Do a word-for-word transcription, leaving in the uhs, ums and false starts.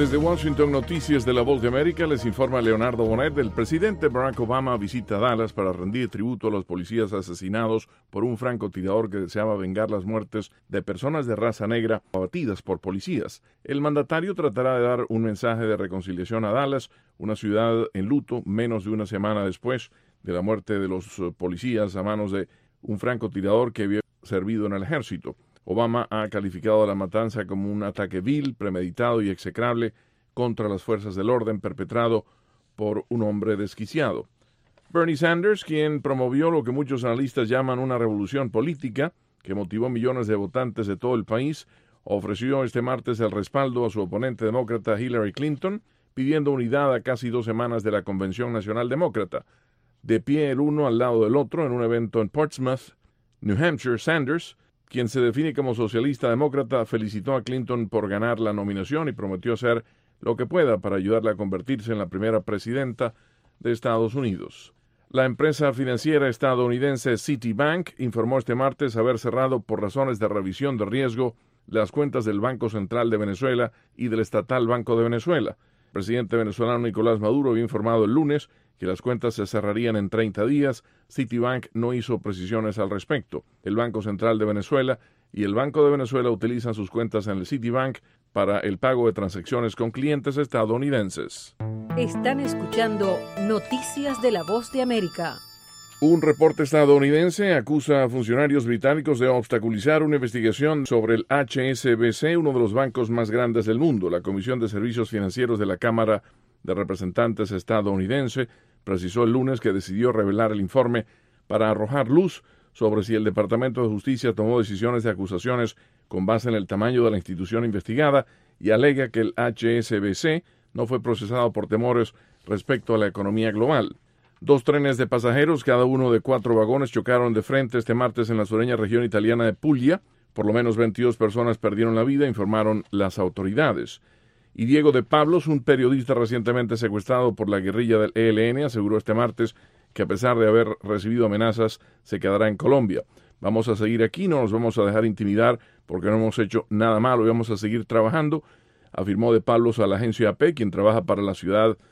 Desde Washington, Noticias de la Voz de América, les informa Leonardo Bonet. El presidente Barack Obama visita Dallas para rendir tributo a los policías asesinados por un francotirador que deseaba vengar las muertes de personas de raza negra abatidas por policías. El mandatario tratará de dar un mensaje de reconciliación a Dallas, una ciudad en luto menos de una semana después de la muerte de los policías a manos de un francotirador que había servido en el ejército. Obama ha calificado la matanza como un ataque vil, premeditado y execrable contra las fuerzas del orden perpetrado por un hombre desquiciado. Bernie Sanders, quien promovió lo que muchos analistas llaman una revolución política que motivó millones de votantes de todo el país, ofreció este martes el respaldo a su oponente demócrata Hillary Clinton, pidiendo unidad a casi dos semanas de la Convención Nacional Demócrata. De pie el uno al lado del otro en un evento en Portsmouth, New Hampshire, Sanders, quien se define como socialista demócrata, felicitó a Clinton por ganar la nominación y prometió hacer lo que pueda para ayudarle a convertirse en la primera presidenta de Estados Unidos. La empresa financiera estadounidense Citibank informó este martes haber cerrado por razones de revisión de riesgo las cuentas del Banco Central de Venezuela y del Estatal Banco de Venezuela. El presidente venezolano Nicolás Maduro había informado el lunes que las cuentas se cerrarían en treinta días. Citibank no hizo precisiones al respecto. El Banco Central de Venezuela y el Banco de Venezuela utilizan sus cuentas en el Citibank para el pago de transacciones con clientes estadounidenses. Están escuchando Noticias de la Voz de América. Un reporte estadounidense acusa a funcionarios británicos de obstaculizar una investigación sobre el H S B C, uno de los bancos más grandes del mundo. La Comisión de Servicios Financieros de la Cámara de Representantes estadounidense precisó el lunes que decidió revelar el informe para arrojar luz sobre si el Departamento de Justicia tomó decisiones de acusaciones con base en el tamaño de la institución investigada y alega que el H S B C no fue procesado por temores respecto a la economía global. Dos trenes de pasajeros, cada uno de cuatro vagones, chocaron de frente este martes en la sureña región italiana de Puglia. Por lo menos veintidós personas perdieron la vida, informaron las autoridades. Y Diego de Pablos, un periodista recientemente secuestrado por la guerrilla del E L N, aseguró este martes que a pesar de haber recibido amenazas, se quedará en Colombia. Vamos a seguir aquí, no nos vamos a dejar intimidar porque no hemos hecho nada malo y vamos a seguir trabajando, afirmó de Pablos a la agencia A P, quien trabaja para la ciudad